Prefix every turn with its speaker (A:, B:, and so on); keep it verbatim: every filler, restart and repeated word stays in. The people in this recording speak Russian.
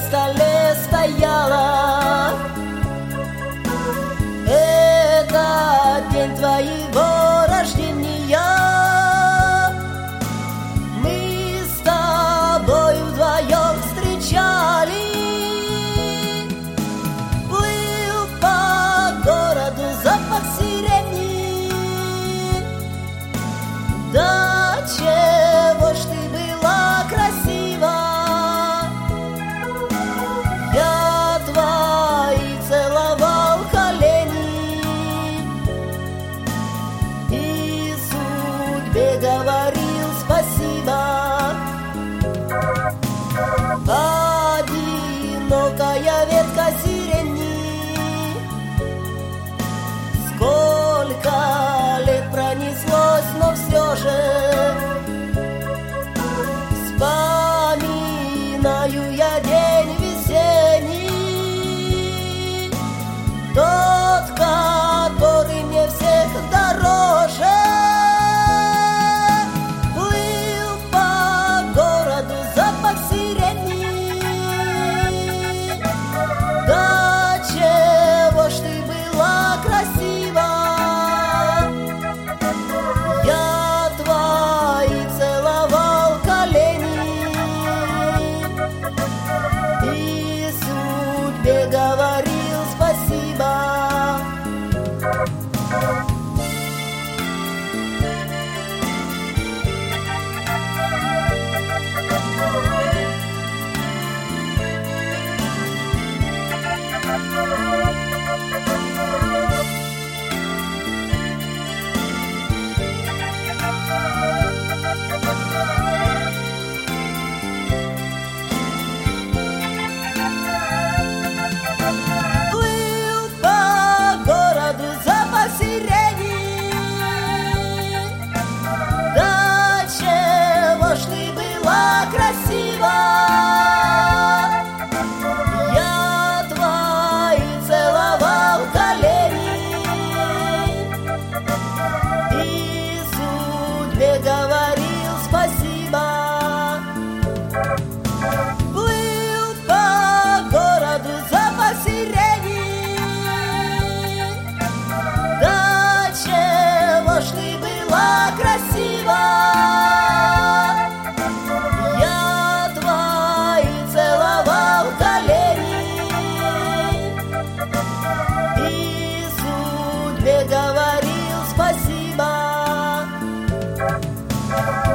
A: столе стояла. Это день твоего рождения. Мы с тобой вдвоем встречали. Плыл по городу запах сирени. Да чего ж ты была красива. Я твои целовал колени и судьбе говорил спасибо. Одинокая ветка сирени, сколько лет пронеслось, но все же вспоминаю я день весенний, тот, который мне всех дороже. Плыл по городу запах сирени. Да чего ж ты была красива. Я твои целовал колени и судьбе говорил спасибо. Плыл по городу запах сирени. Да чего ж ты была красива. Я твои целовал колени и судьбе говорил спасибо. Плыл по городу запах сирени. Да чего ж ты была красива. Я твои целовал колени и судьбе говорил спасибо.